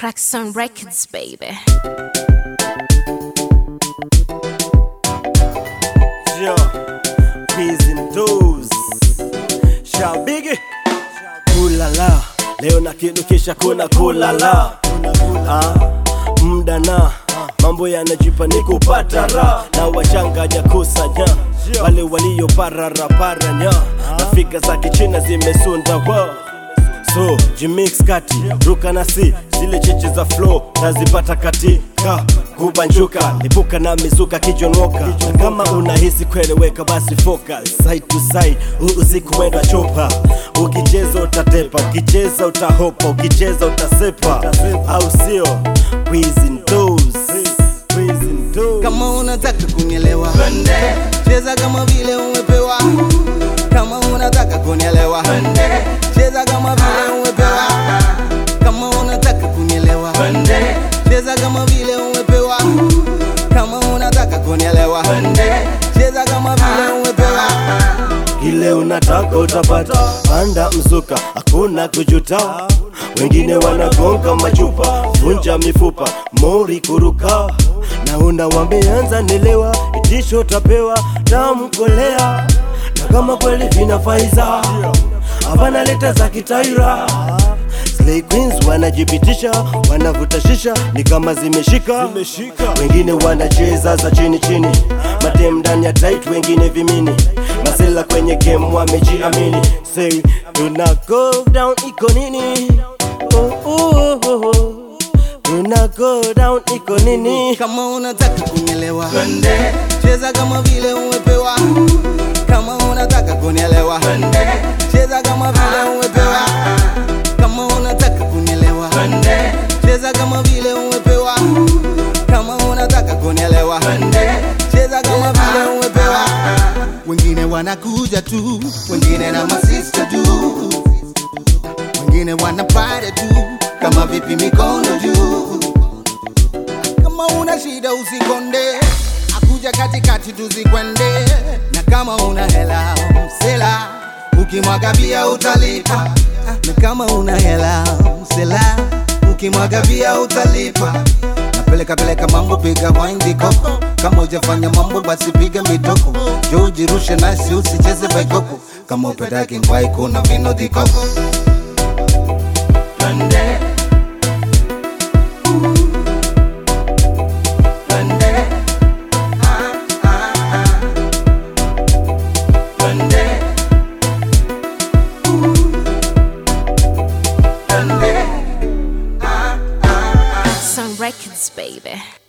Crackson Records, baby. Yo, P's and Do's. Shabigi kulala, leo na kitu kisha kuna kulala. Mda na mambo yanajipa ni kupata raha, na wachanganya kusanya wale walio paranya, rafika za kichina zimesunda wow. So, jimix kati, ruka na si, zile cheche za flow, nazipata katika kubanjuka, lipuka na mizuka kijonoka. Na kama unahisi kueleweka basi focus, side to side, usiku mwendo chopa. Ukicheza utatepa, ukicheza utahopa, ukicheza utasepa, au sio? P's and Do's. Kama unataka kunielewa, cheza kama vile umepewa. Kama unataka kunielewa, cheza kama vile umepewa. Kama unataka kunielewa, cheza kama vile umepewa. Kama unataka kunielewa, cheza kama vile umepewa. Kile unataka utapata, panda mzuka, hakuna kujuta. Wengine wanagonga machupa, vunja mifupa, mori kuruka. Na wameanza nilewa, itisho tapewa, tamkolea. Na kama kweli vina faiza, havana leta za kitaira. Slay Queens wanajipitisha, wanavuta shisha, ni kama zimeshika. Wengine wanacheza za chini chini, madem ndani ya tight, wengine vimini. Masela kwenye game wamejiamini. Say, tuna go down iko nini? Tuna go down iko nini? Kama unataka kunielewa, cheza kama vile umepewa. Kama unataka kunielewa, cheza kama vile umepewa. Kama unataka kunielewa, cheza kama vile umepewa. Kama unataka kunielewa, cheza kama vile umepewa. Wengine wanakuja tu, wengine na masista tu, wengine wanapare tu, kama vipi mikono juu. Kama una shida usikonde, akuja katikati tuzikwende. Na kama una hela msela, ukimwaga bia utalipa. Na kama una hela msela, ukimwaga bia utalipa. Napeleka mambo, piga wine koko. Kama hujafanya mambo basi piga mitoko. Jo ujirushe nasi usicheze baikoko. Kama upedaki ngwai kuna vino dikoko. Crackson Records, baby.